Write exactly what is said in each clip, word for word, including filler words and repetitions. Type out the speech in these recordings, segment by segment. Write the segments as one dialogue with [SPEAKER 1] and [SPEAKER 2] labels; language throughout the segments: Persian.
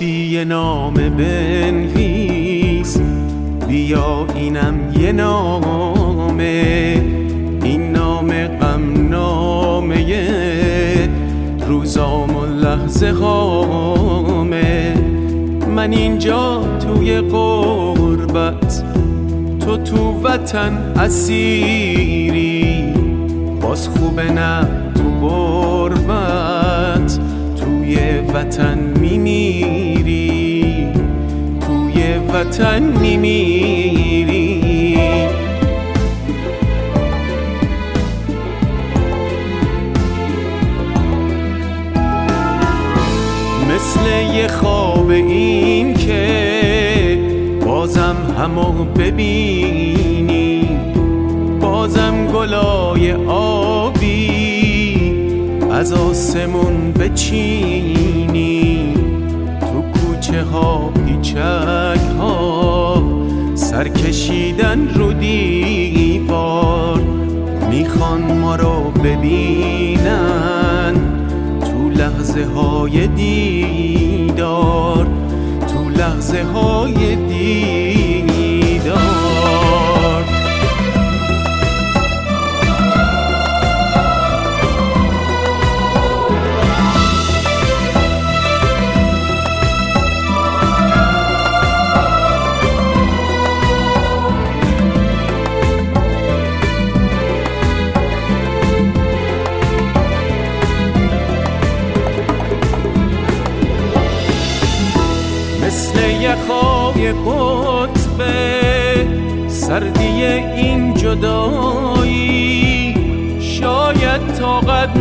[SPEAKER 1] گفتی یه نامه بنویس، بیا اینم یه نامه، این نامه غم نامه روزام و لحظه هامه. من اینجا توی غربت، تو تو وطن اسیری، باز خوبه نه تو غربت توی وطن میمیری، توی وطن میمیری. مثل یه خواب این که بازم همو ببینی، بازم گلای آبی از آسمون بچینی، تو کوچه ها پیچک ها سر کشیدن رو دیوار، میخوان ما رو ببینن تو لحظه های دیدار، تو لحظه های دیدار. مثل یخای قطب سردی این جدایی، شاید طاقت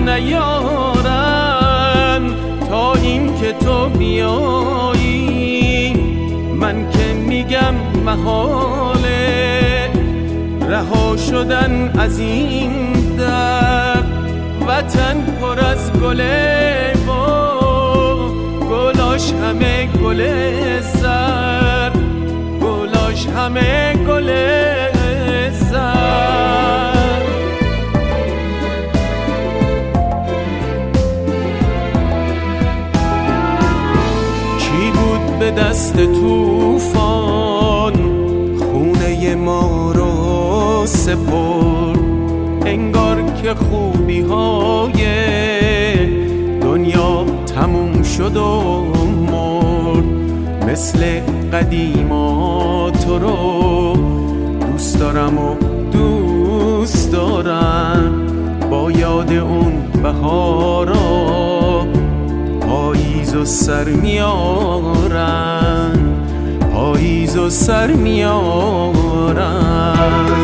[SPEAKER 1] نیارم تا این که تو بیایی. من که میگم محاله رها شدن از این در، وطن پر از گله با گلاش همه گل زر، گلاش همه گل زر. کی بود به دست طوفان خونه ما رو سپرد، انگار که خوبی های دنیا تموم شد و مرد. مثل قدیما تو رو دوست دارم و دوست دارم، با یاد اون بهارا پاییز و سر میارن، پاییز و سر میارن.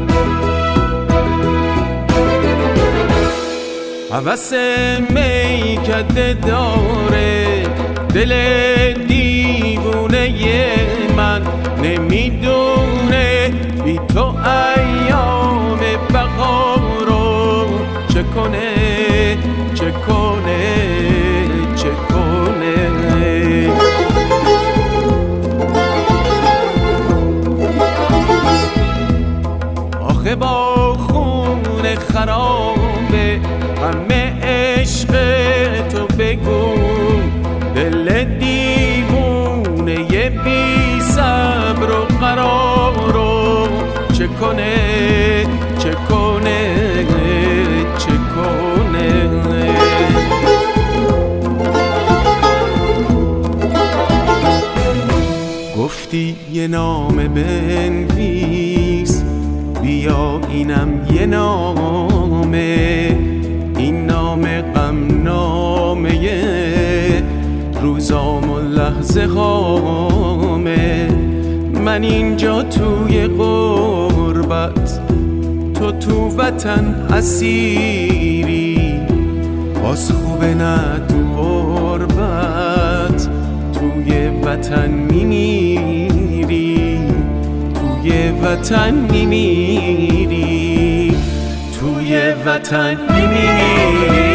[SPEAKER 1] هوس میکده داره دل دیوونه من، نمیدونه بی تو ایام بهارو چه کنه چه کنه چه کنه. آخه با خون خرابه همه عشق تو بگو، دل دیوونه ی بی صبر و قرارو چه کنه چه کنه چه کنه. گفتی یه نامه بنویس، بیا اینم یه نامه، این نامه غم نامه روزام و لحظه هامه. من اینجا توی غربت، تو تو وطن اسیری، باز خوبه نه تو غربت توی وطن میمیری، توی وطن میمیری، توی وطن میمیری.